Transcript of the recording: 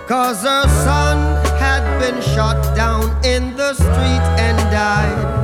'cause her son had been shot down in the street and died.